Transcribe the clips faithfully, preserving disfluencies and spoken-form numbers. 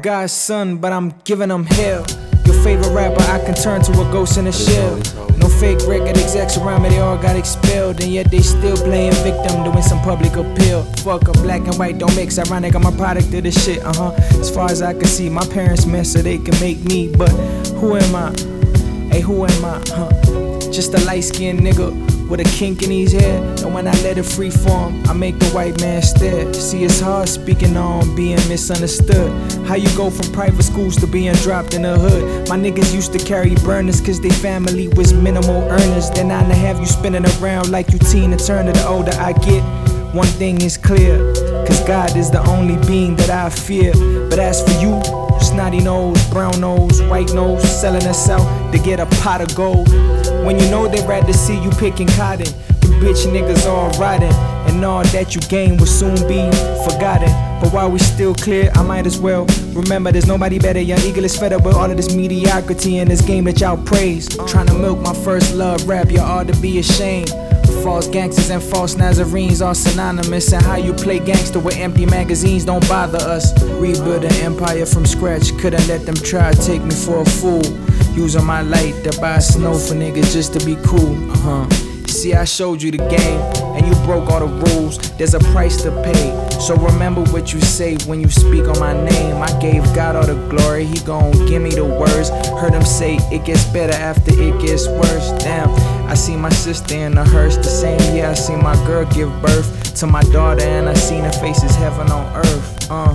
God's son, but I'm giving them hell. Your favorite rapper, I can turn to a ghost in a shell. No fake record execs around me, they all got expelled. And yet they still playing victim, doing some public appeal. Fuck, a black and white don't mix. Ironic, I'm a product of this shit, uh-huh. As far as I can see, my parents mess so they can make me. But who am I? Hey, who am I, huh? Just a light-skinned nigga with a kink in his head. And when I let it free form, I make the white man stare. See, it's hard speaking on being misunderstood. How you go from private schools to being dropped in the hood? My niggas used to carry burners cause they family was minimal earners. Then I have you spinning around like you Tina Turner. The older I get, one thing is clear, cause God is the only being that I fear. But as for you, snotty nose, brown nose, white nose, selling us out to get a pot of gold. When you know they'd rather see you picking cotton, you bitch niggas all rotting, and all that you gain will soon be forgotten. But while we still clear, I might as well remember there's nobody better. Young Eagle is fed up with all of this mediocrity in this game that y'all praise. Trying to milk my first love rap, you ought to be ashamed. False gangsters and false Nazarenes are synonymous. And how you play gangster with empty magazines don't bother us. Rebuild an empire from scratch, couldn't let them try to take me for a fool. Using my light to buy snow for niggas just to be cool. Uh-huh. See, I showed you the game, and you broke all the rules. There's a price to pay, so remember what you say when you speak on my name. I gave God all the glory, he gon' give me the words. Heard him say it gets better after it gets worse. Damn, I see my sister in a hearse. The same year I see my girl give birth to my daughter, and I seen her face is heaven on earth. Uh,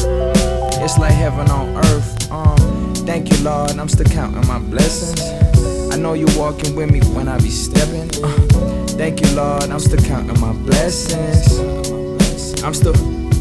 it's like heaven on earth. Um, thank you, Lord, I'm still counting my blessings. I know you walking with me when I be stepping. Uh, thank you, Lord, I'm still counting my blessings. I'm still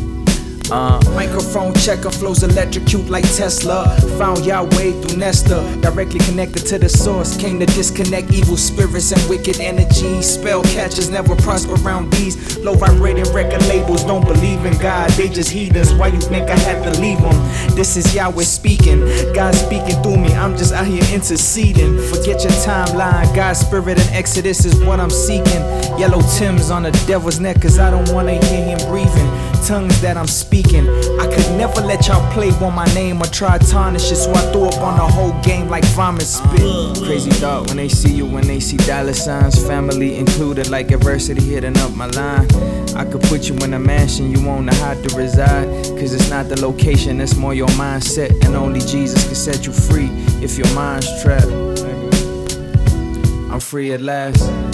Uh, microphone checker flows electrocute like Tesla. Found Yahweh through Nesta, directly connected to the source. Came to disconnect evil spirits and wicked energies. Spell catchers never prosper around these low vibrating record labels. Don't believe in God, they just heathens. Why you think I had to leave them? This is Yahweh speaking, God speaking through me. I'm just out here interceding. Forget your timeline, God's spirit and Exodus is what I'm seeking. Yellow Timbs on the devil's neck, cause I don't wanna hear him breathing. Tongues that I'm speaking, I could never let y'all play on my name or try to tarnish it, so I threw up on the whole game like vomit spit. Crazy thought when they see you, when they see dollar signs, family included like adversity hitting up my line. I could put you in a mansion you won't know how to reside, cause it's not the location, it's more your mindset, and only Jesus can set you free if your mind's trapped. I'm free at last.